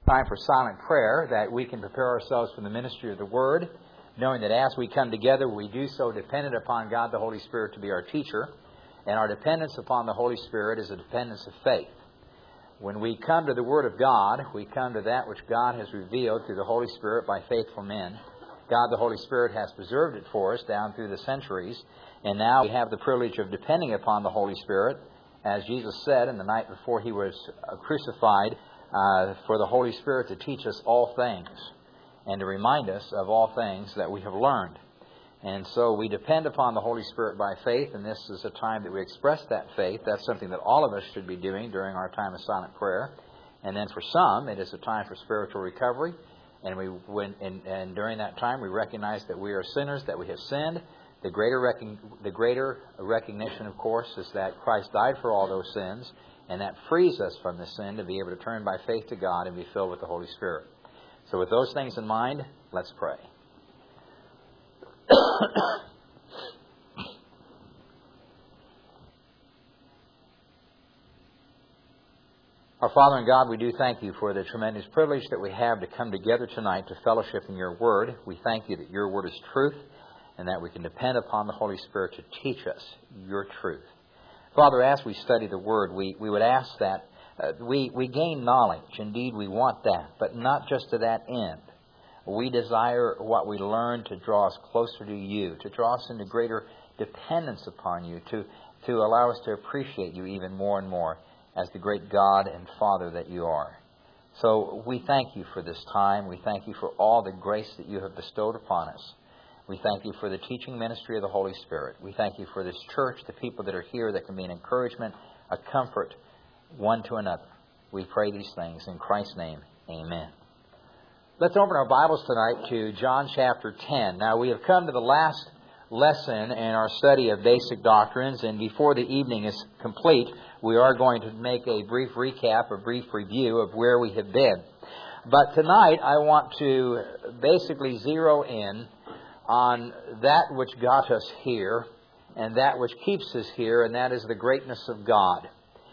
Time for silent prayer, that we can prepare ourselves for the ministry of the Word, knowing that as we come together, we do so dependent upon God the Holy Spirit to be our teacher, and our dependence upon the Holy Spirit is a dependence of faith. When we come to the Word of God, we come to that which God has revealed through the Holy Spirit by faithful men. God the Holy Spirit has preserved it for us down through the centuries, and now we have the privilege of depending upon the Holy Spirit, as Jesus said in the night before He was crucified, for the Holy Spirit to teach us all things and to remind us of all things that we have learned. And so we depend upon the Holy Spirit by faith, and this is a time that we express that faith. That's something that all of us should be doing during our time of silent prayer. And then for some, it is a time for spiritual recovery. And during that time, we recognize that we are sinners, that we have sinned. The greater recognition, of course, is that Christ died for all those sins, and that frees us from the sin to be able to turn by faith to God and be filled with the Holy Spirit. So with those things in mind, let's pray. Our Father and God, we do thank You for the tremendous privilege that we have to come together tonight to fellowship in Your Word. We thank You that Your Word is truth and that we can depend upon the Holy Spirit to teach us Your truth. Father, as we study the Word, we would ask that we gain knowledge. Indeed, we want that, but not just to that end. We desire what we learn to draw us closer to You, to draw us into greater dependence upon You, to allow us to appreciate You even more and more as the great God and Father that You are. So we thank You for this time. We thank You for all the grace that You have bestowed upon us. We thank You for the teaching ministry of the Holy Spirit. We thank You for this church, the people that are here that can be an encouragement, a comfort one to another. We pray these things in Christ's name. Amen. Let's open our Bibles tonight to John chapter 10. Now, we have come to the last lesson in our study of basic doctrines, and before the evening is complete, we are going to make a brief recap, a brief review of where we have been. But tonight, I want to basically zero in on that which got us here and that which keeps us here, and that is the greatness of God.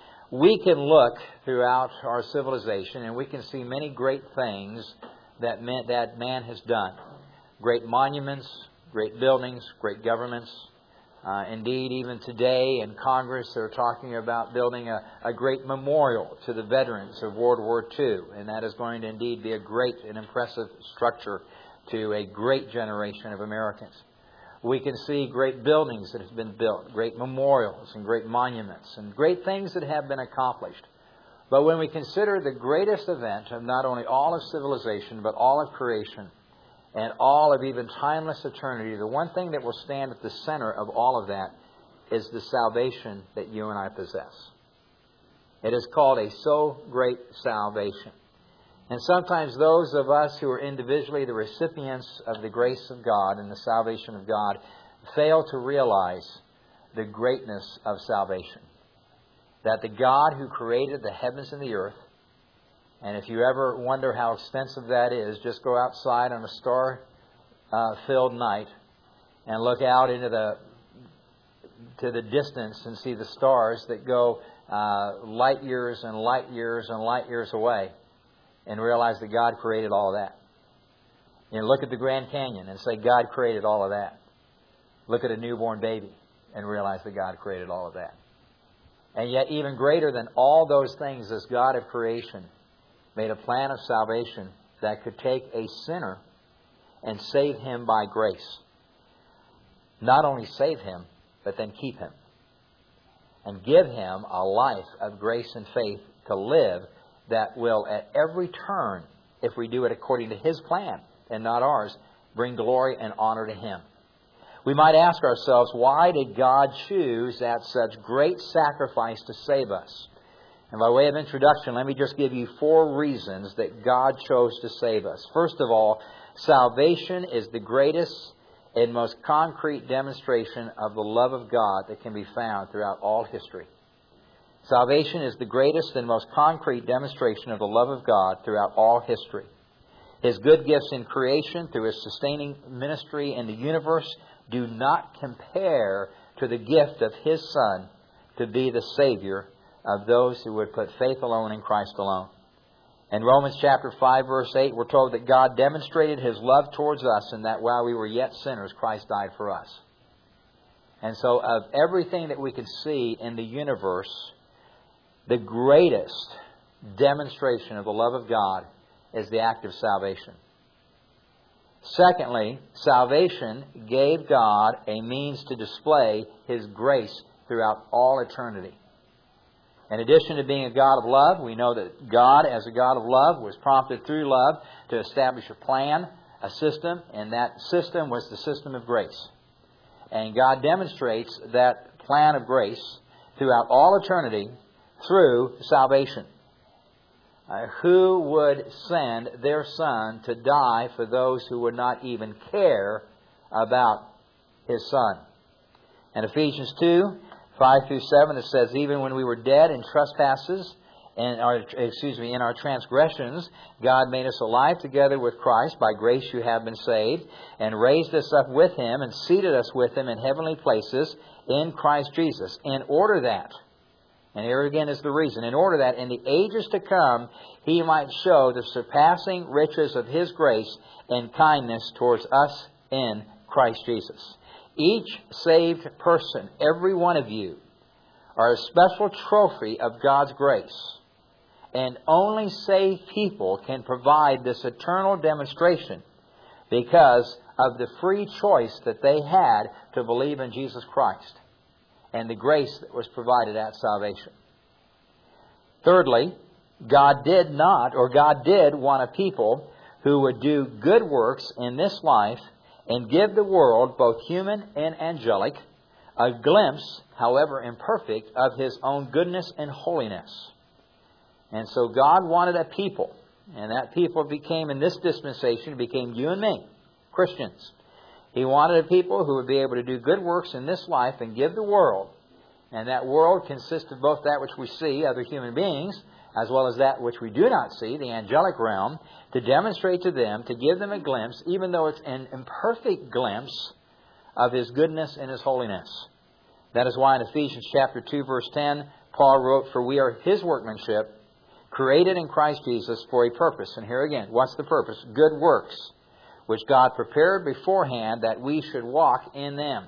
We can look throughout our civilization and we can see many great things that man has done. Great monuments, great buildings, great governments. Indeed, even today in Congress they're talking about building a great memorial to the veterans of World War II, and that is going to indeed be a great and impressive structure to a great generation of Americans. We can see great buildings that have been built, great memorials and great monuments, and great things that have been accomplished. But when we consider the greatest event of not only all of civilization, but all of creation, and all of even timeless eternity, the one thing that will stand at the center of all of that is the salvation that you and I possess. It is called a so great salvation. And sometimes those of us who are individually the recipients of the grace of God and the salvation of God fail to realize the greatness of salvation. That the God who created the heavens and the earth, and if you ever wonder how extensive that is, just go outside on a star-filled night and look out into the distance and see the stars that go light years and light years and light years away, and realize that God created all of that. You know, look at the Grand Canyon and say, God created all of that. Look at a newborn baby and realize that God created all of that. And yet, even greater than all those things, this God of creation made a plan of salvation that could take a sinner and save him by grace. Not only save him, but then keep him. And give him a life of grace and faith to live that will, at every turn, if we do it according to His plan and not ours, bring glory and honor to Him. We might ask ourselves, why did God choose at such great sacrifice to save us? And by way of introduction, let me just give you 4 reasons that God chose to save us. First of all, salvation is the greatest and most concrete demonstration of the love of God that can be found throughout all history. Salvation is the greatest and most concrete demonstration of the love of God throughout all history. His good gifts in creation through His sustaining ministry in the universe do not compare to the gift of His Son to be the Savior of those who would put faith alone in Christ alone. In Romans chapter 5, verse 8, we're told that God demonstrated His love towards us in that while we were yet sinners, Christ died for us. And so of everything that we can see in the universe, the greatest demonstration of the love of God is the act of salvation. Secondly, salvation gave God a means to display His grace throughout all eternity. In addition to being a God of love, we know that God, as a God of love, was prompted through love to establish a plan, a system, and that system was the system of grace. And God demonstrates that plan of grace throughout all eternity through salvation. Who would send their Son to die for those who would not even care about His Son? In Ephesians 2, 5 through 7, it says, even when we were dead in trespasses, in our transgressions, God made us alive together with Christ. By grace you have been saved, and raised us up with Him, and seated us with Him in heavenly places in Christ Jesus, in order that, and here again is the reason, in order that in the ages to come He might show the surpassing riches of His grace and kindness towards us in Christ Jesus. Each saved person, every one of you, are a special trophy of God's grace. And only saved people can provide this eternal demonstration because of the free choice that they had to believe in Jesus Christ and the grace that was provided at salvation. Thirdly, God did want a people who would do good works in this life and give the world, both human and angelic, a glimpse, however imperfect, of His own goodness and holiness. And so God wanted a people, and that people became, in this dispensation, became you and me, Christians. He wanted a people who would be able to do good works in this life and give the world. And that world consists of both that which we see, other human beings, as well as that which we do not see, the angelic realm, to demonstrate to them, to give them a glimpse, even though it's an imperfect glimpse, of His goodness and His holiness. That is why in Ephesians chapter 2, verse 10, Paul wrote, for we are His workmanship, created in Christ Jesus for a purpose. And here again, what's the purpose? Good works, which God prepared beforehand that we should walk in them.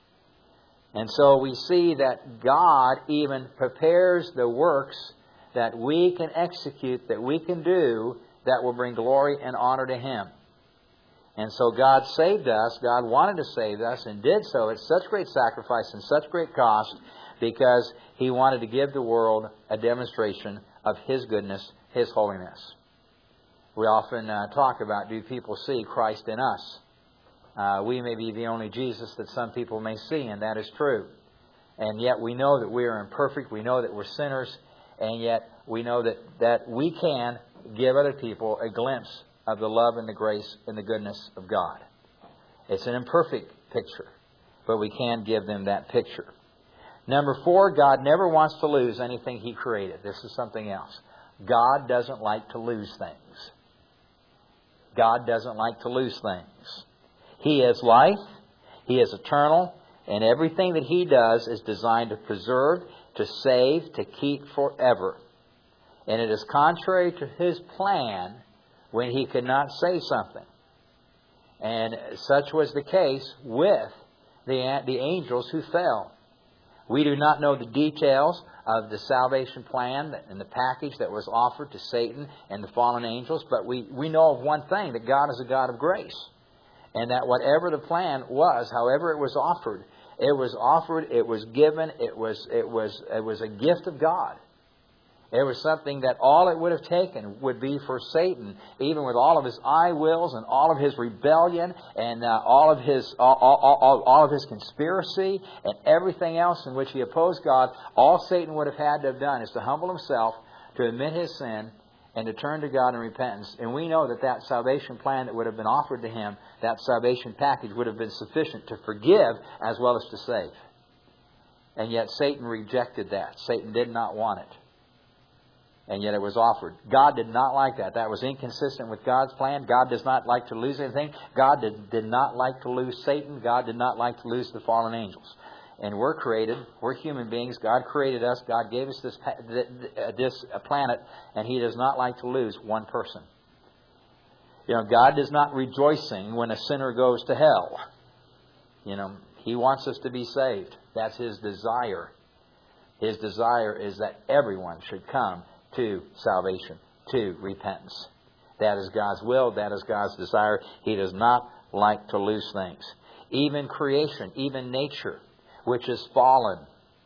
And so we see that God even prepares the works that we can execute, that we can do, that will bring glory and honor to Him. And so God saved us, God wanted to save us, and did so at such great sacrifice and such great cost, because He wanted to give the world a demonstration of His goodness, His holiness. We often talk about, do people see Christ in us? We may be the only Jesus that some people may see, and that is true. And yet we know that we are imperfect, we know that we're sinners, and yet we know that we can give other people a glimpse of the love and the grace and the goodness of God. It's an imperfect picture, but we can give them that picture. Number 4, God never wants to lose anything He created. This is something else. God doesn't like to lose things. God doesn't like to lose things. He is life, He is eternal, and everything that He does is designed to preserve, to save, to keep forever. And it is contrary to His plan when He could not say something. And such was the case with the angels who fell. We do not know the details of the salvation plan and the package that was offered to Satan and the fallen angels, but we know of one thing, that God is a God of grace. And that whatever the plan was, however it was offered, it was given, it was a gift of God. It was something that all it would have taken would be for Satan, even with all of his I wills and all of his rebellion and all of his conspiracy and everything else in which he opposed God. All Satan would have had to have done is to humble himself, to admit his sin, and to turn to God in repentance. And we know that salvation plan that would have been offered to him, that salvation package, would have been sufficient to forgive as well as to save. And yet Satan rejected that. Satan did not want it. And yet it was offered. God did not like that. That was inconsistent with God's plan. God does not like to lose anything. God did not like to lose Satan. God did not like to lose the fallen angels. And we're created. We're human beings. God created us. God gave us this planet, and He does not like to lose one person. God is not rejoicing when a sinner goes to hell. He wants us to be saved. That's His desire. His desire is that everyone should come to salvation, to repentance. That is God's will. That is God's desire. He does not like to lose things. Even creation, even nature, which is fallen,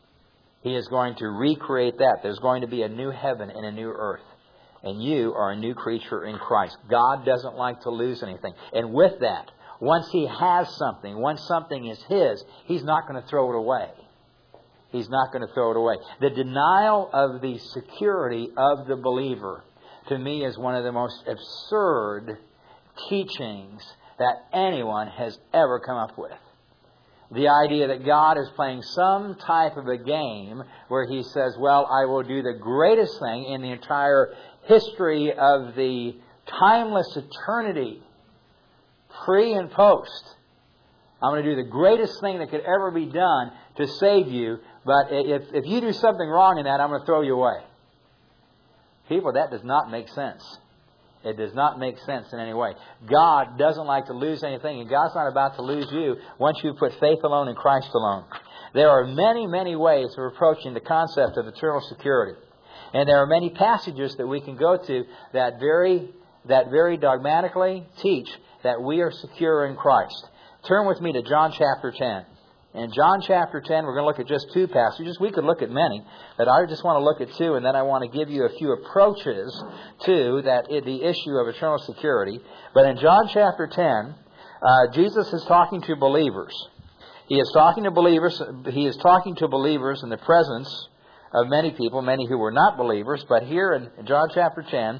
He is going to recreate that. There's going to be a new heaven and a new earth. And you are a new creature in Christ. God doesn't like to lose anything. And with that, once He has something, once something is His, He's not going to throw it away. He's not going to throw it away. The denial of the security of the believer, to me, is one of the most absurd teachings that anyone has ever come up with. The idea that God is playing some type of a game where He says, well, I will do the greatest thing in the entire history of the timeless eternity, pre and post. I'm going to do the greatest thing that could ever be done to save you, but if you do something wrong in that, I'm going to throw you away. People, that does not make sense. It does not make sense in any way. God doesn't like to lose anything, and God's not about to lose you once you put faith alone in Christ alone. There are many, many ways of approaching the concept of eternal security. And there are many passages that we can go to that very dogmatically teach that we are secure in Christ. Turn with me to John chapter 10. In John chapter 10, we're going to look at just two passages. We could look at many, but I just want to look at two, and then I want to give you a few approaches to the issue of eternal security. But in John chapter 10, Jesus is talking to believers. He is talking to believers. He is talking to believers in the presence of many people, many who were not believers. But here in John chapter 10,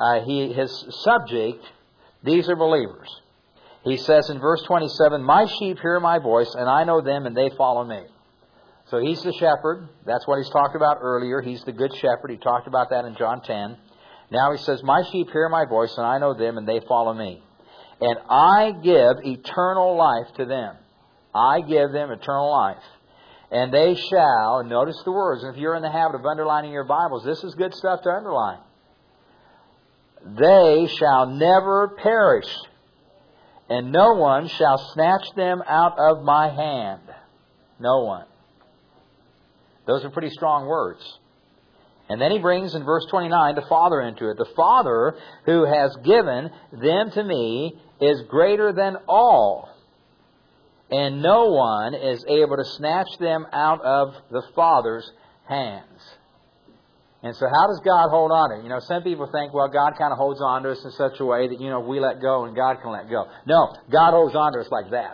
his subject, these are believers. He says in verse 27, my sheep hear my voice, and I know them, and they follow me. So He's the shepherd. That's what He's talked about earlier. He's the good shepherd. He talked about that in John 10. Now He says, my sheep hear my voice, and I know them, and they follow me. And I give eternal life to them. I give them eternal life. And they shall, notice the words, and if you're in the habit of underlining your Bibles, this is good stuff to underline. They shall never perish, and no one shall snatch them out of my hand. No one. Those are pretty strong words. And then He brings in verse 29 the Father into it. The Father who has given them to me is greater than all, and no one is able to snatch them out of the Father's hands. And so how does God hold on to it? Some people think, well, God kind of holds on to us in such a way that, we let go and God can let go. No, God holds on to us like that.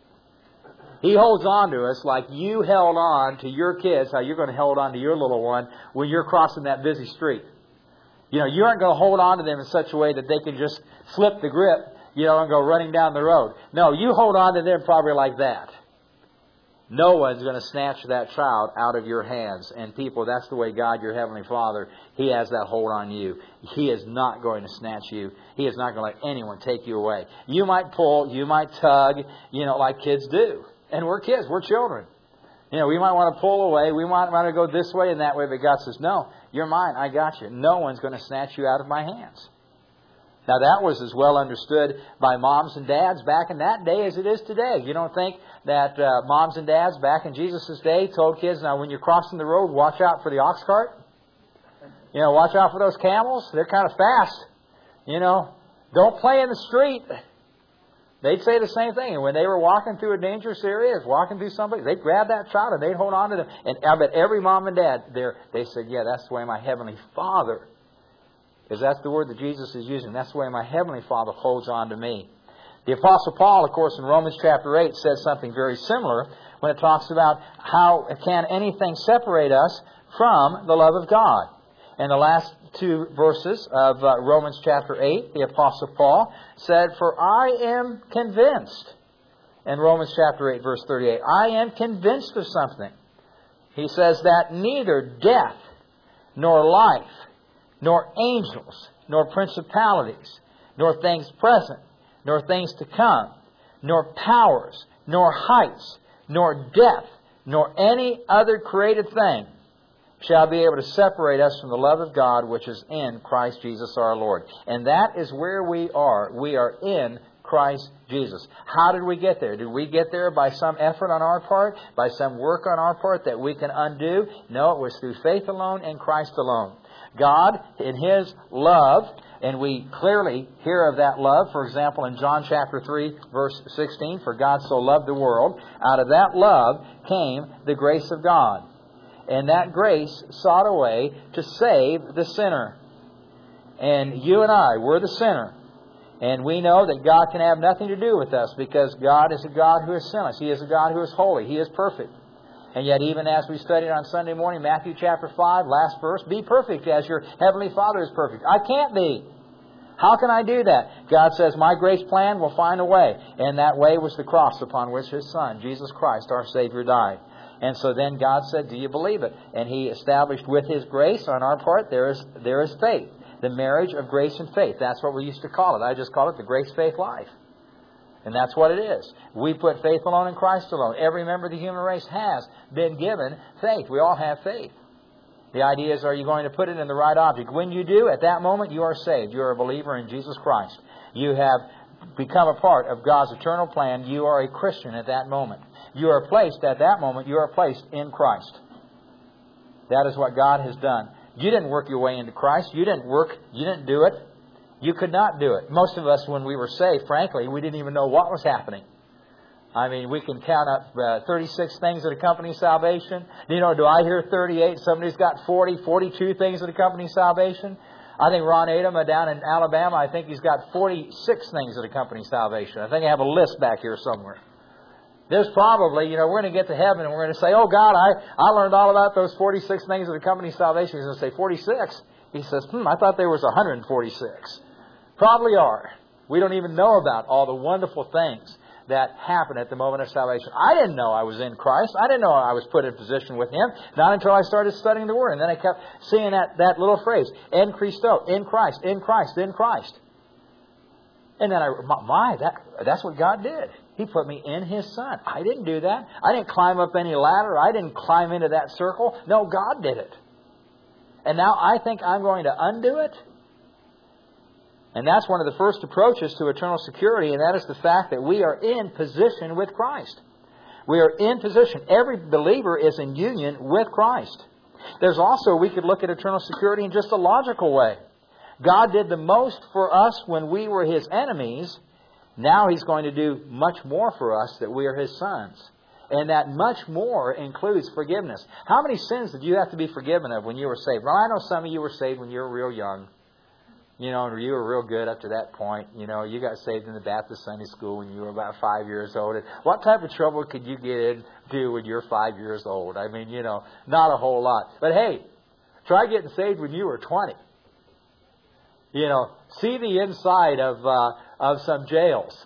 He holds on to us like you held on to your kids, how you're going to hold on to your little one when you're crossing that busy street. You aren't going to hold on to them in such a way that they can just slip the grip, and go running down the road. No, you hold on to them probably like that. No one's going to snatch that child out of your hands. And people, that's the way God, your Heavenly Father, He has that hold on you. He is not going to snatch you. He is not going to let anyone take you away. You might pull, you might tug, like kids do. And we're kids, we're children. We might want to pull away, we might want to go this way and that way, but God says, no, you're mine, I got you. No one's going to snatch you out of my hands. Now that was as well understood by moms and dads back in that day as it is today. You don't think that moms and dads back in Jesus' day told kids, now when you're crossing the road, watch out for the ox cart. Watch out for those camels. They're kind of fast. Don't play in the street. They'd say the same thing. And when they were walking through a dangerous area, walking through somebody, they'd grab that child and they'd hold on to them. And I bet every mom and dad there, they said, yeah, that's the way my Heavenly Father, because that's the word that Jesus is using. That's the way my Heavenly Father holds on to me. The Apostle Paul, of course, in Romans chapter 8, says something very similar when it talks about how can anything separate us from the love of God. In the last two verses of Romans chapter 8, the Apostle Paul said, for I am convinced, in Romans chapter 8, verse 38, I am convinced of something. He says that neither death, nor life, nor angels, nor principalities, nor things present, nor things to come, nor powers, nor heights, nor depth, nor any other created thing shall be able to separate us from the love of God which is in Christ Jesus our Lord. And that is where we are. We are in Christ Jesus. How did we get there? Did we get there by some effort on our part? By some work on our part that we can undo? No, it was through faith alone in Christ alone. God, in His love, and we clearly hear of that love, for example, in John chapter 3, verse 16, for God so loved the world. Out of that love came the grace of God. And that grace sought a way to save the sinner. And you and I, we're the sinner. And we know that God can have nothing to do with us because God is a God who is sinless. He is a God who is holy. He is perfect. And yet even as we studied on Sunday morning, Matthew chapter 5, last verse, be perfect as your heavenly Father is perfect. I can't be. How can I do that? God says, my grace plan will find a way. And that way was the cross upon which His Son, Jesus Christ, our Savior, died. And so then God said, do you believe it? And He established with His grace on our part, there is faith. The marriage of grace and faith. That's what we used to call it. I just call it the grace-faith life. And that's what it is. We put faith alone in Christ alone. Every member of the human race has been given faith. We all have faith. The idea is, are you going to put it in the right object? When you do, at that moment, you are saved. You are a believer in Jesus Christ. You have become a part of God's eternal plan. You are a Christian at that moment. You are placed at that moment, you are placed in Christ. That is what God has done. You didn't work your way into Christ. You didn't do it. You could not do it. Most of us, when we were saved, frankly, we didn't even know what was happening. I mean, we can count up 36 things that accompany salvation. Do I hear 38? Somebody's got 40, 42 things that accompany salvation. I think Ron Adam down in Alabama, I think he's got 46 things that accompany salvation. I think I have a list back here somewhere. There's probably, we're going to get to heaven and we're going to say, oh God, I learned all about those 46 things that accompany salvation. He's going to say, 46? He says, I thought there was 146. Probably are. We don't even know about all the wonderful things that happen at the moment of salvation. I didn't know I was in Christ. I didn't know I was put in position with Him. Not until I started studying the Word. And then I kept seeing that little phrase, en Christo, in Christ, in Christ, in Christ. And then that's what God did. He put me in His Son. I didn't do that. I didn't climb up any ladder. I didn't climb into that circle. No, God did it. And now I think I'm going to undo it. And that's one of the first approaches to eternal security, and that is the fact that we are in position with Christ. We are in position. Every believer is in union with Christ. There's also, we could look at eternal security in just a logical way. God did the most for us when we were His enemies. Now He's going to do much more for us that we are His sons. And that much more includes forgiveness. How many sins did you have to be forgiven of when you were saved? Well, I know some of you were saved when you were real young. And you were real good up to that point. You got saved in the Baptist Sunday School when you were about 5 years old. And what type of trouble could you get into when you're 5 years old? I mean, not a whole lot. But hey, try getting saved when you were 20. See the inside of some jails.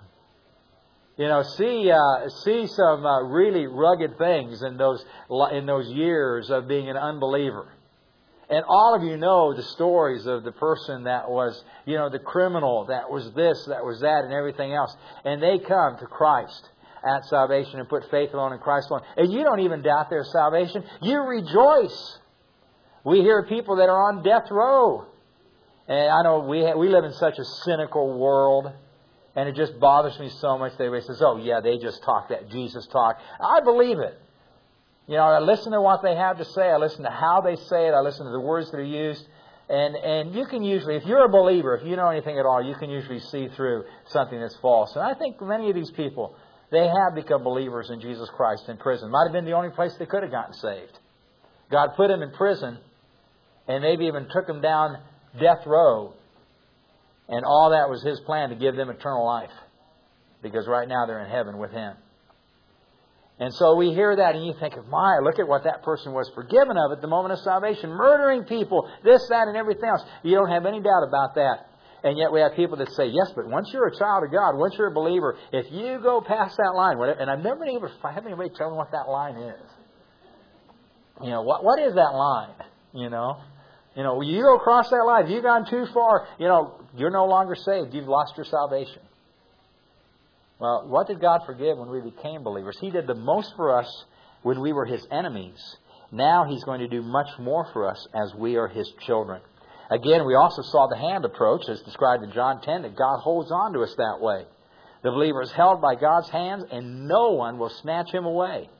See some really rugged things in those years of being an unbeliever. And all of you know the stories of the person that was, the criminal that was this, that was that, and everything else. And they come to Christ at salvation and put faith alone in Christ alone. And you don't even doubt their salvation. You rejoice. We hear people that are on death row. And I know we live in such a cynical world. And it just bothers me so much that everybody says, oh yeah, they just talk that Jesus talk. I believe it. I listen to what they have to say. I listen to how they say it. I listen to the words that are used. And you can usually, if you're a believer, if you know anything at all, you can usually see through something that's false. And I think many of these people, they have become believers in Jesus Christ in prison. Might have been the only place they could have gotten saved. God put them in prison and maybe even took them down death row. And all that was His plan to give them eternal life. Because right now they're in heaven with Him. And so we hear that and you think, look at what that person was forgiven of at the moment of salvation. Murdering people, this, that, and everything else. You don't have any doubt about that. And yet we have people that say, yes, but once you're a child of God, once you're a believer, if you go past that line, and I've never been able to have anybody tell me what that line is. What is that line? You go across that line, if you've gone too far, you're no longer saved. You've lost your salvation. Well, what did God forgive when we became believers? He did the most for us when we were His enemies. Now He's going to do much more for us as we are His children. Again, we also saw the hand approach, as described in John 10, that God holds on to us that way. The believer is held by God's hands, and no one will snatch him away.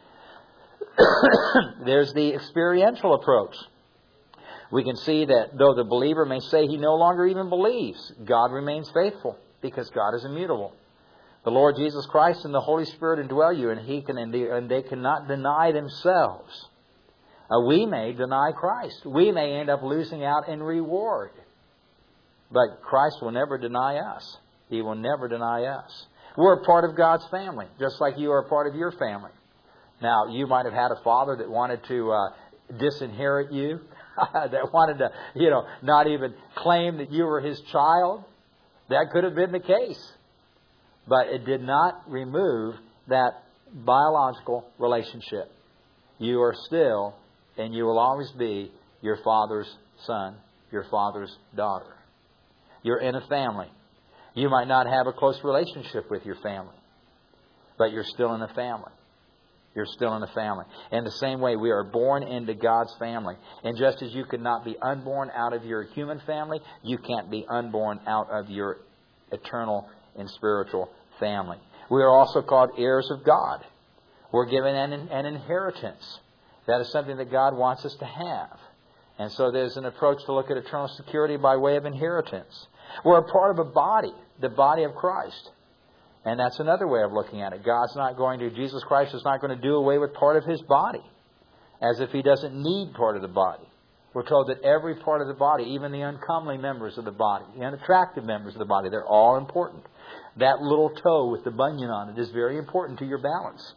There's the experiential approach. We can see that though the believer may say he no longer even believes, God remains faithful because God is immutable. The Lord Jesus Christ and the Holy Spirit indwell you, and they cannot deny themselves. We may deny Christ. We may end up losing out in reward. But Christ will never deny us. He will never deny us. We're a part of God's family, just like you are a part of your family. Now, you might have had a father that wanted to disinherit you, that wanted to, not even claim that you were his child. That could have been the case. But it did not remove that biological relationship. You are still, and you will always be, your father's son, your father's daughter. You're in a family. You might not have a close relationship with your family, but you're still in a family. You're still in a family. In the same way, we are born into God's family. And just as you could not be unborn out of your human family, you can't be unborn out of your eternal and spiritual family. We are also called heirs of God. We're given an inheritance. That is something that God wants us to have. And so there's an approach to look at eternal security by way of inheritance. We're a part of a body, the body of Christ. And that's another way of looking at it. Jesus Christ is not going to do away with part of His body, as if He doesn't need part of the body. We're told that every part of the body, even the uncomely members of the body, the unattractive members of the body, they're all important. That little toe with the bunion on it is very important to your balance.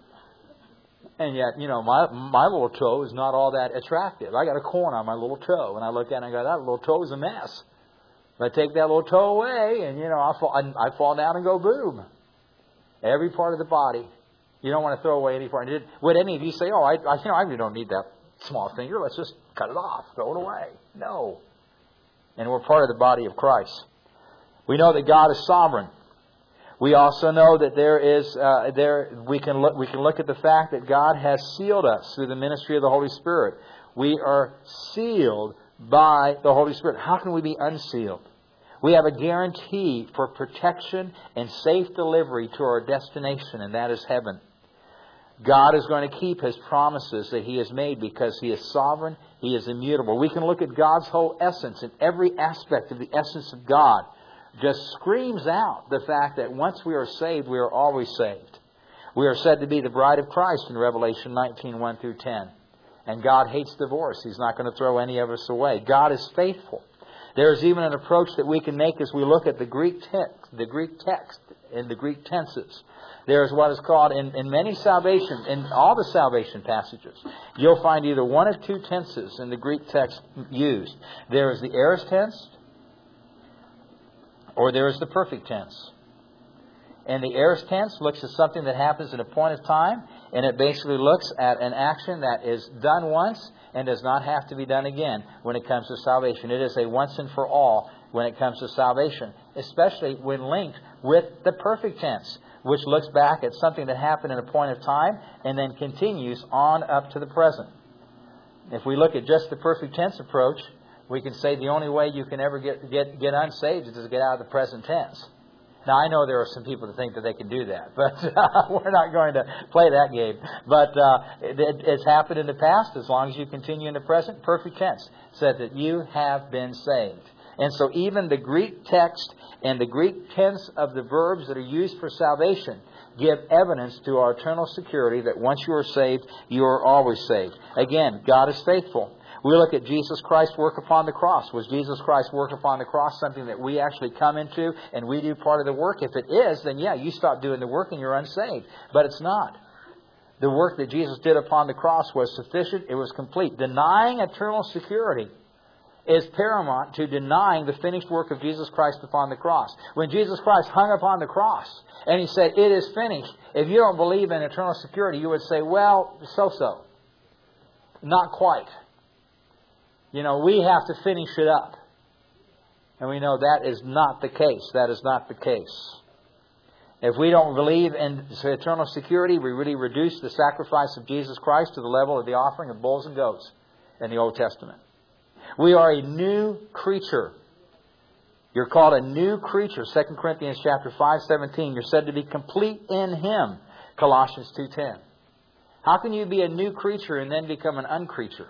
And yet, my little toe is not all that attractive. I got a corn on my little toe, and I look at it and I go, that little toe is a mess. I take that little toe away, and I fall down and go boom. Every part of the body, you don't want to throw away any part. Would any of you say, "Oh, I really don't need that small finger. Let's just cut it off, throw it away"? No. And we're part of the body of Christ. We know that God is sovereign. We also know that we can look at the fact that God has sealed us through the ministry of the Holy Spirit. We are sealed by the Holy Spirit. How can we be unsealed? We have a guarantee for protection and safe delivery to our destination, and that is heaven. God is going to keep His promises that He has made because He is sovereign, He is immutable. We can look at God's whole essence, and every aspect of the essence of God just screams out the fact that once we are saved, we are always saved. We are said to be the bride of Christ in Revelation 19:1 through 10. And God hates divorce. He's not going to throw any of us away. God is faithful. There is even an approach that we can make as we look at the Greek text and the Greek tenses. There is what is called in many salvation, in all the salvation passages, you'll find either one of two tenses in the Greek text used. There is the aorist tense, or there is the perfect tense. And the aorist tense looks at something that happens at a point of time, and it basically looks at an action that is done once and does not have to be done again when it comes to salvation. It is a once and for all when it comes to salvation, especially when linked with the perfect tense, which looks back at something that happened at a point of time and then continues on up to the present. If we look at just the perfect tense approach, we can say the only way you can ever get unsaved is to get out of the present tense. Now, I know there are some people that think that they can do that, but we're not going to play that game. But it's happened in the past. As long as you continue in the present, perfect tense said that you have been saved. And so even the Greek text and the Greek tense of the verbs that are used for salvation give evidence to our eternal security that once you are saved, you are always saved. Again, God is faithful. We look at Jesus Christ's work upon the cross. Was Jesus Christ's work upon the cross something that we actually come into and we do part of the work? If it is, then you stop doing the work and you're unsaved. But it's not. The work that Jesus did upon the cross was sufficient. It was complete. Denying eternal security is paramount to denying the finished work of Jesus Christ upon the cross. When Jesus Christ hung upon the cross and He said, "It is finished," if you don't believe in eternal security, you would say, "Well, so-so. Not quite. We have to finish it up." And we know that is not the case. That is not the case. If we don't believe in eternal security, we really reduce the sacrifice of Jesus Christ to the level of the offering of bulls and goats in the Old Testament. We are a new creature. You're called a new creature. 2 Corinthians chapter 5:17. You're said to be complete in Him. Colossians 2:10. How can you be a new creature and then become an uncreature?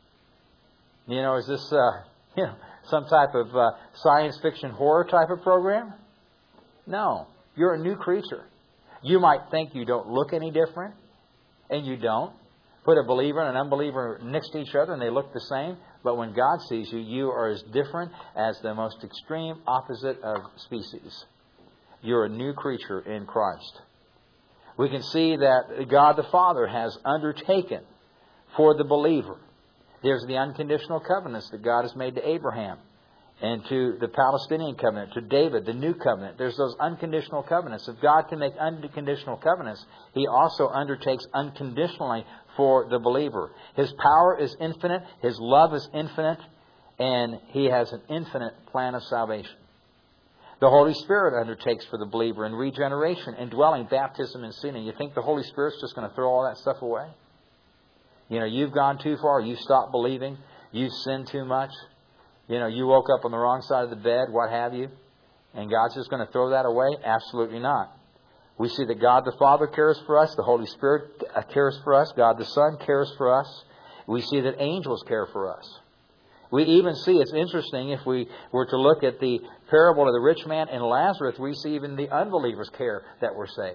Is this some type of science fiction horror type of program? No. You're a new creature. You might think you don't look any different, and you don't. Put a believer and an unbeliever next to each other and they look the same. But when God sees you, you are as different as the most extreme opposite of species. You're a new creature in Christ. We can see that God the Father has undertaken for the believer. There's the unconditional covenants that God has made to Abraham and to the Palestinian covenant, to David, the new covenant. There's those unconditional covenants. If God can make unconditional covenants, He also undertakes unconditionally for the believer. His power is infinite, His love is infinite, and He has an infinite plan of salvation. The Holy Spirit undertakes for the believer in regeneration, indwelling, baptism, and sealing. You think the Holy Spirit's just going to throw all that stuff away? You've gone too far, you stopped believing, you've sinned too much. You woke up on the wrong side of the bed, what have you, and God's just going to throw that away? Absolutely not. We see that God the Father cares for us, the Holy Spirit cares for us, God the Son cares for us. We see that angels care for us. We even see, it's interesting, if we were to look at the parable of the rich man and Lazarus, we see even the unbelievers care that we're saved.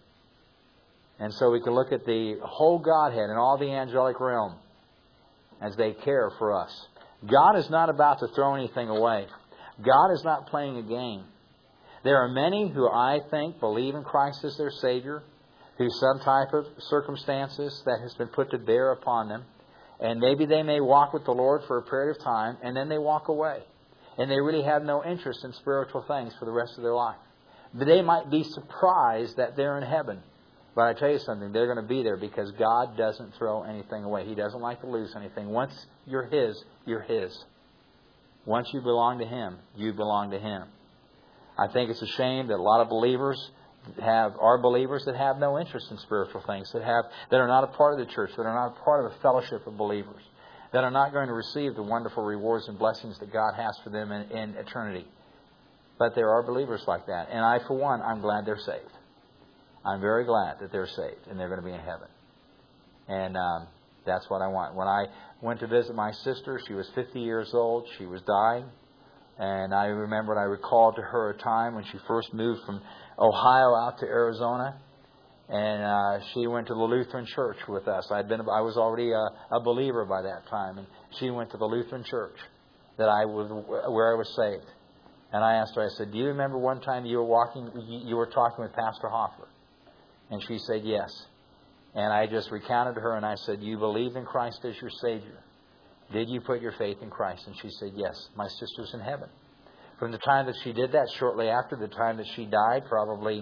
And so we can look at the whole Godhead and all the angelic realm as they care for us. God is not about to throw anything away. God is not playing a game. There are many who I think believe in Christ as their Savior, who some type of circumstances that has been put to bear upon them, and maybe they may walk with the Lord for a period of time, and then they walk away. And they really have no interest in spiritual things for the rest of their life. But they might be surprised that they're in heaven. But I tell you something, they're going to be there because God doesn't throw anything away. He doesn't like to lose anything. Once you're His, you're His. Once you belong to Him, you belong to Him. I think it's a shame that a lot of believers are believers that have no interest in spiritual things, that are not a part of the church, that are not a part of a fellowship of believers, that are not going to receive the wonderful rewards and blessings that God has for them in eternity. But there are believers like that. And I, for one, I'm glad they're saved. I'm very glad that they're saved and they're going to be in heaven. And that's what I want. When I went to visit my sister, she was 50 years old. She was dying. And I recalled to her a time when she first moved from Ohio out to Arizona. And she went to the Lutheran church with us. I was already a believer by that time. And she went to the Lutheran church where I was saved. And I asked her, I said, do you remember one time you were talking with Pastor Hoffler? And she said, yes. And I just recounted to her and I said, you believe in Christ as your Savior. Did you put your faith in Christ? And she said, yes. My sister's in heaven. From the time that she did that, shortly after the time that she died, probably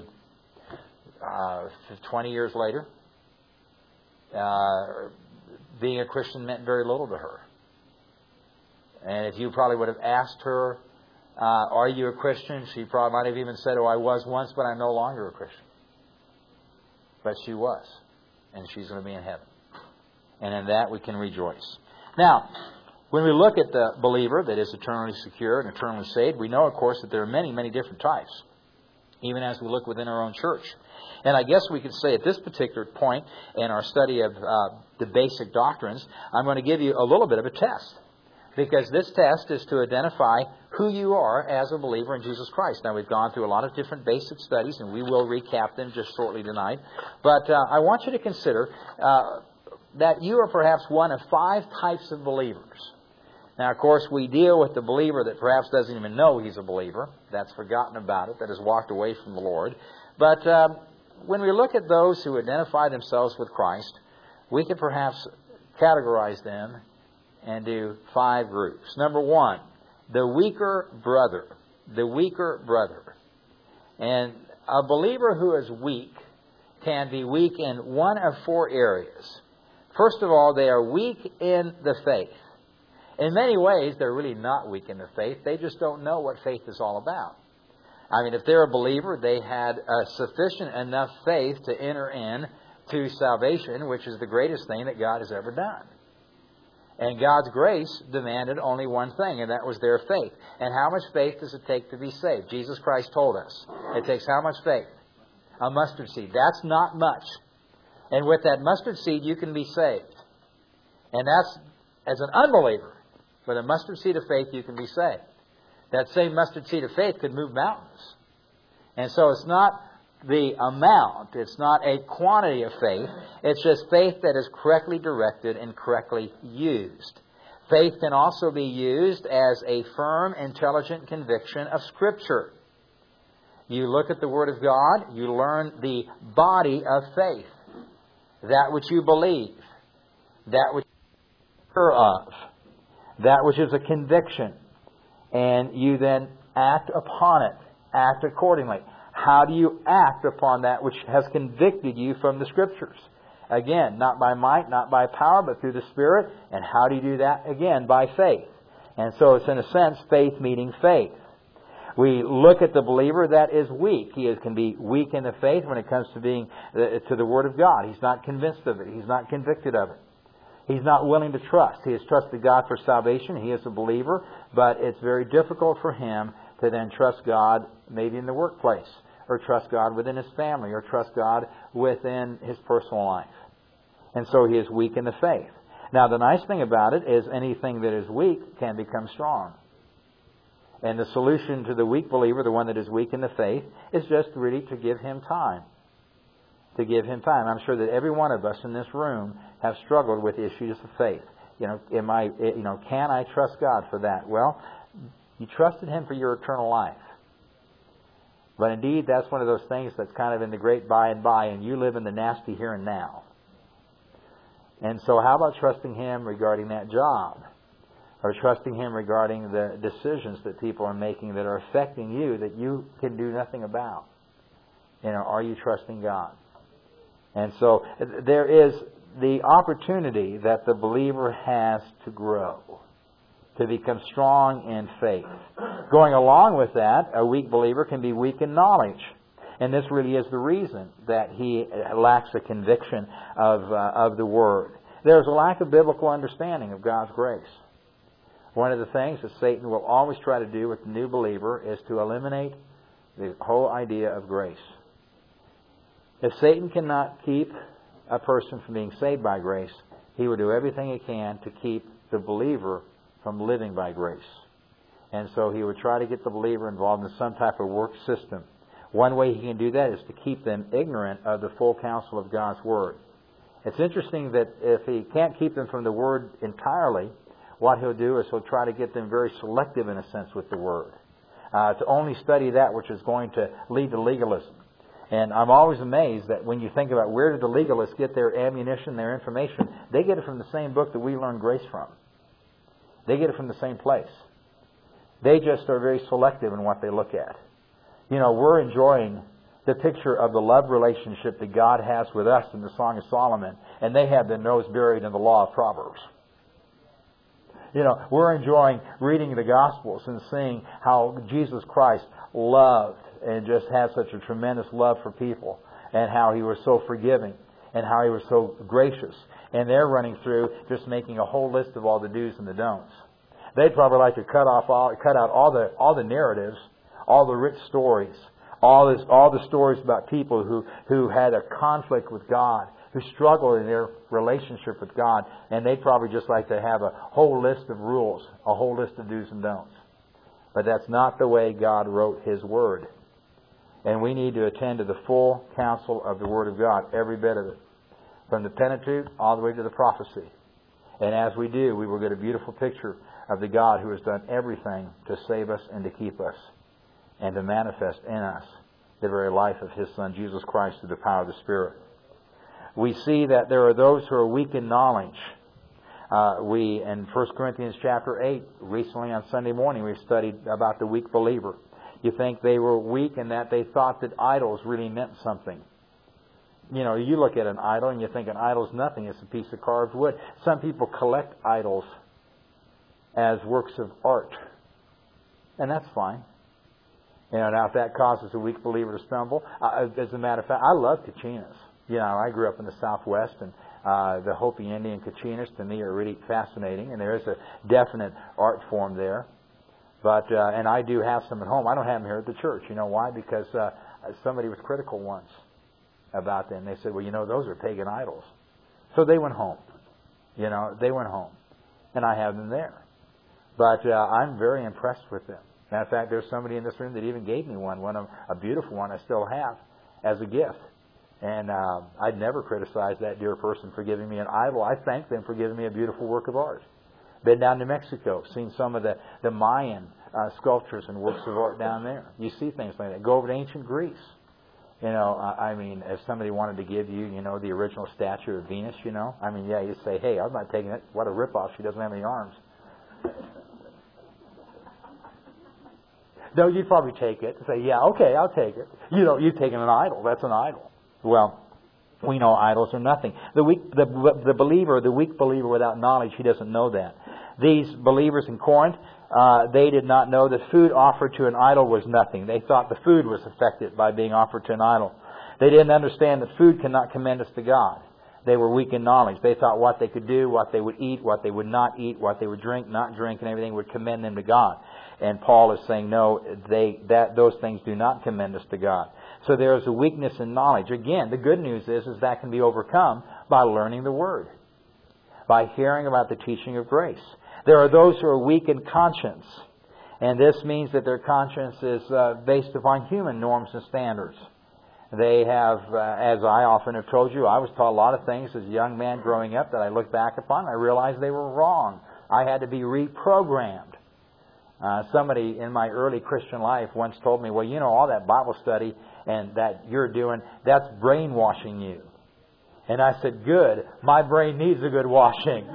20 years later, being a Christian meant very little to her. And if you probably would have asked her, are you a Christian? She probably might have even said, oh, I was once, but I'm no longer a Christian. But she was. And she's going to be in heaven. And in that we can rejoice. Now, when we look at the believer that is eternally secure and eternally saved, we know, of course, that there are many, many different types, even as we look within our own church. And I guess we could say at this particular point in our study of the basic doctrines, I'm going to give you a little bit of a test. Because this test is to identify who you are as a believer in Jesus Christ. Now, we've gone through a lot of different basic studies, and we will recap them just shortly tonight. But I want you to consider that you are perhaps one of 5 types of believers. Now, of course, we deal with the believer that perhaps doesn't even know he's a believer, that's forgotten about it, that has walked away from the Lord. But when we look at those who identify themselves with Christ, we can perhaps categorize them and do 5 groups. Number 1, the weaker brother. The weaker brother. And a believer who is weak can be weak in one of 4 areas. First of all, they are weak in the faith. In many ways, they're really not weak in the faith. They just don't know what faith is all about. I mean, if they're a believer, they had sufficient enough faith to enter in to salvation, which is the greatest thing that God has ever done. And God's grace demanded only one thing, and that was their faith. And how much faith does it take to be saved? Jesus Christ told us. It takes how much faith? A mustard seed. That's not much. And with that mustard seed, you can be saved. And that's as an unbeliever. With a mustard seed of faith, you can be saved. That same mustard seed of faith could move mountains. And so it's not the amount. It's not a quantity of faith. It's just faith that is correctly directed and correctly used. Faith can also be used as a firm, intelligent conviction of Scripture. You look at the Word of God, you learn the body of faith. That which you believe. That which you are sure of. That which is a conviction. And you then act upon it. Act accordingly. How do you act upon that which has convicted you from the Scriptures? Again, not by might, not by power, but through the Spirit. And how do you do that? Again, by faith. And so it's in a sense faith meeting faith. We look at the believer that is weak. He can be weak in the faith when it comes to being to the Word of God. He's not convinced of it. He's not convicted of it. He's not willing to trust. He has trusted God for salvation. He is a believer, but it's very difficult for him to then trust God maybe in the workplace, or trust God within his family, or trust God within his personal life. And so he is weak in the faith. Now, the nice thing about it is anything that is weak can become strong. And the solution to the weak believer, the one that is weak in the faith, is just really to give him time. To give him time. I'm sure that every one of us in this room have struggled with issues of faith. Can I trust God for that? Well, you trusted Him for your eternal life. But indeed, that's one of those things that's kind of in the great by and by, and you live in the nasty here and now. And so how about trusting Him regarding that job? Or trusting Him regarding the decisions that people are making that are affecting you that you can do nothing about? Are you trusting God? And so there is the opportunity that the believer has to grow, to become strong in faith. Going along with that, a weak believer can be weak in knowledge. And this really is the reason that he lacks a conviction of the Word. There's a lack of biblical understanding of God's grace. One of the things that Satan will always try to do with the new believer is to eliminate the whole idea of grace. If Satan cannot keep a person from being saved by grace, he will do everything he can to keep the believer from living by grace. And so he would try to get the believer involved in some type of work system. One way he can do that is to keep them ignorant of the full counsel of God's Word. It's interesting that if he can't keep them from the Word entirely, what he'll do is he'll try to get them very selective in a sense with the Word. To only study that which is going to lead to legalism. And I'm always amazed that when you think about where did the legalists get their ammunition, their information, they get it from the same book that we learn grace from. They get it from the same place. They just are very selective in what they look at. We're enjoying the picture of the love relationship that God has with us in the Song of Solomon, and they have their nose buried in the law of Proverbs. We're enjoying reading the Gospels and seeing how Jesus Christ loved and just had such a tremendous love for people, and how He was so forgiving, and how He was so gracious. And they're running through just making a whole list of all the do's and the don'ts. They'd probably like to cut out all the narratives, all the rich stories, all the stories about people who had a conflict with God, who struggled in their relationship with God, and they'd probably just like to have a whole list of rules, a whole list of do's and don'ts. But that's not the way God wrote His Word. And we need to attend to the full counsel of the Word of God, every bit of it, from the Pentateuch all the way to the prophecy. And as we do, we will get a beautiful picture of the God who has done everything to save us and to keep us, and to manifest in us the very life of His Son, Jesus Christ, through the power of the Spirit. We see that there are those who are weak in knowledge. In 1 Corinthians chapter 8, recently on Sunday morning, we studied about the weak believer. You think they were weak in that they thought that idols really meant something. You look at an idol and you think an idol's nothing. It's a piece of carved wood. Some people collect idols as works of art. And that's fine. Now if that causes a weak believer to stumble, as a matter of fact, I love Kachinas. I grew up in the Southwest, and the Hopi Indian Kachinas to me are really fascinating, and there is a definite art form there. But and I do have some at home. I don't have them here at the church. You know why? Because somebody was critical once about them. They said, well, those are pagan idols. So they went home. They went home. And I have them there. But I'm very impressed with them. Matter of fact, there's somebody in this room that even gave me a beautiful one I still have as a gift. And I'd never criticize that dear person for giving me an idol. I thank them for giving me a beautiful work of art. Been down to Mexico, seen some of the Mayan sculptures and works of art down there. You see things like that. Go over to ancient Greece. If somebody wanted to give you, the original statue of Venus, you'd say, hey, I'm not taking it. What a ripoff. She doesn't have any arms. No, you'd probably take it and say, yeah, okay, I'll take it. You've taken an idol. That's an idol. Well, we know idols are nothing. The weak believer without knowledge, he doesn't know that. These believers in Corinth, they did not know that food offered to an idol was nothing. They thought the food was affected by being offered to an idol. They didn't understand that food cannot commend us to God. They were weak in knowledge. They thought what they could do, what they would eat, what they would not eat, what they would drink, not drink, and everything would commend them to God. And Paul is saying, no, those things do not commend us to God. So there is a weakness in knowledge. Again, the good news is that can be overcome by learning the Word, by hearing about the teaching of grace. There are those who are weak in conscience, and this means that their conscience is based upon human norms and standards. They have, as I often have told you, I was taught a lot of things as a young man growing up that I look back upon and I realized they were wrong. I had to be reprogrammed. Somebody in my early Christian life once told me, well, all that Bible study and that you're doing, that's brainwashing you. And I said, good. My brain needs a good washing.